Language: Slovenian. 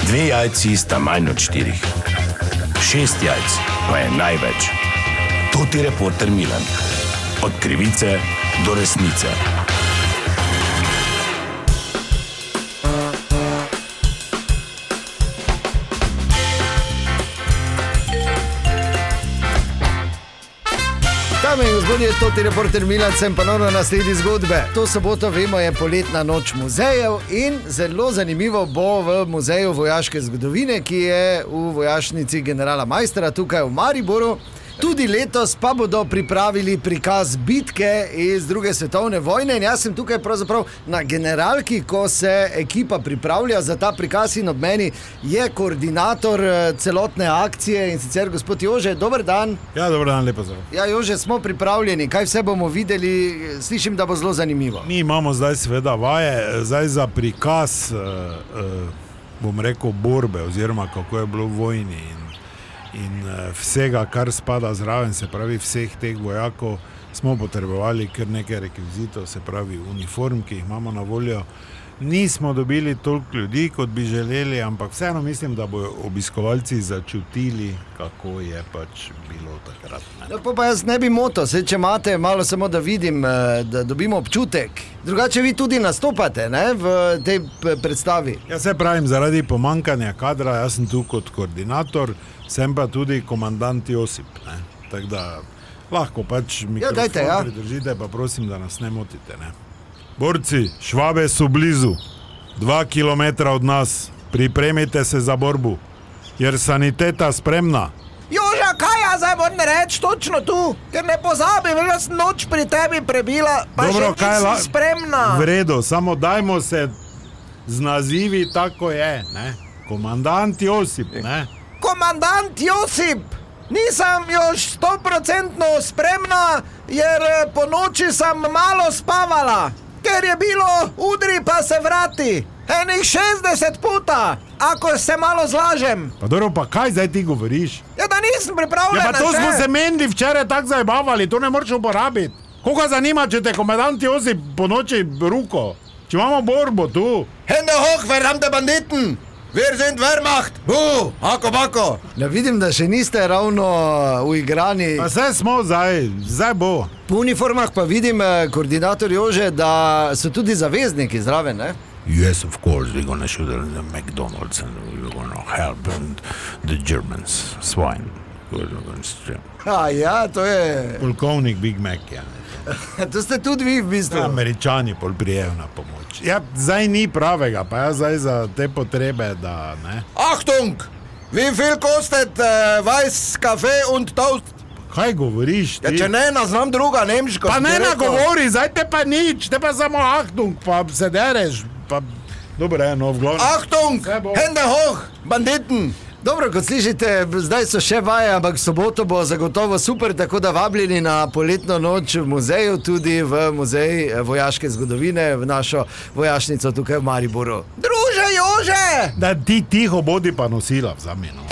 2 jajci sta manj od 4. 6 jajc pa je največ. To ti reporter Milan. Od krivice do resnice. Dame in gospodje, to ti reporter Milan, sem ponovno na sledi zgodbe. To soboto, vemo, je poletna noč muzejev in zelo zanimivo bo v Muzeju vojaške zgodovine, ki je v vojašnici generala Maistra tukaj v Mariboru. Tudi letos pa bodo pripravili prikaz bitke iz 2. svetovne vojne in jaz sem tukaj pravzaprav na generalki, ko se ekipa pripravlja za ta prikaz in ob meni je koordinator celotne akcije in sicer gospod Jože. Dober dan. Ja, dober dan, lepo zdrav. Ja, Jože, smo pripravljeni. Kaj vse bomo videli? Slišim, da bo zelo zanimivo. Mi imamo zdaj seveda vaje, zdaj za prikaz, bom rekel, borbe oziroma kako je bilo v vojni in vsega, kar spada zraven, se pravi vseh teh vojakov, smo potrebovali kar nekaj rekvizitov, se pravi uniform, ki jih imamo na voljo. Nismo dobili toliko ljudi, kot bi želeli, ampak vseeno mislim, da bodo obiskovalci začutili, kako je pač bilo takrat. Pa jaz ne bi motil, če imate malo samo da vidim, da dobimo občutek. Drugače vi tudi nastopate, ne, v tej predstavi. Ja, se pravim, zaradi pomankanja kadra, jaz sem tu kot koordinator, sem pa tudi komandant Josip, ne. Tako da lahko pač mikrofon pridržite, pa prosim, da nas ne motite, ne. Borci, Švabe so blizu, 2 kilometra od nas, pripremite se za borbu, jer saniteta spremna. Joža, kaj jaz zdaj moram reči točno tu? Ker ne pozabim, jaz noč pri tebi prebila, pa dobro, še nisi spremna. V redu, samo dajmo se z nazivi tako je, ne? Komandant Josip, ne? Komandant Josip! Nisem još 100% spremna, jer po noči sem malo spavala. Ker je bilo udri pa se vrati. Enih 60 puta, ako se malo zlažem. Pa dobro, pa kaj zdaj ti govoriš? Ja, da nisem pripravljena. Ja, pa to smo se meni včeraj tako zabavali, to ne moreš uporabiti. Koga zanima, če te komandant Josip po noči ruko? Če imamo borbo tu. Hände hoch, verdammte Banditen! Wir sind Wehrmacht! Hako bako! Ja, vidim, da še niste ravno uigrani. Pa vse smo zdaj bo. Po uniformah pa vidim, koordinator Jože, da so tudi zavezniki zraven, ne? Yes, of course, we're gonna shoot at the McDonald's and we're gonna help and the Germans, swine. Ja, to je... Polkovnik Big Mac, ja. To ste tudi vi v bistvu. Američani pol prijejo na pomoč. Ja, zdaj ni pravega, pa ja zdaj za te potrebe, da ne. Achtung! Wie viel kostet weiß Kaffee und Toast? Kaj govoriš ti? Ja, če ne, znam druga nemško. Pa ne nagovori, zdaj te pa nič, te pa samo Achtung, pa se dereš, pa... Dobro, no, v glavnem. Achtung! Hände hoch, Banditen! Dobro, kot slišite, zdaj so še vaje, ampak soboto bo zagotovo super, tako da vabljeni na poletno noč v muzeju, tudi v Muzej vojaške zgodovine, v našo vojašnico tukaj v Mariboru. Druže Jože! Da ti tiho bodi pa nosila vzami, no.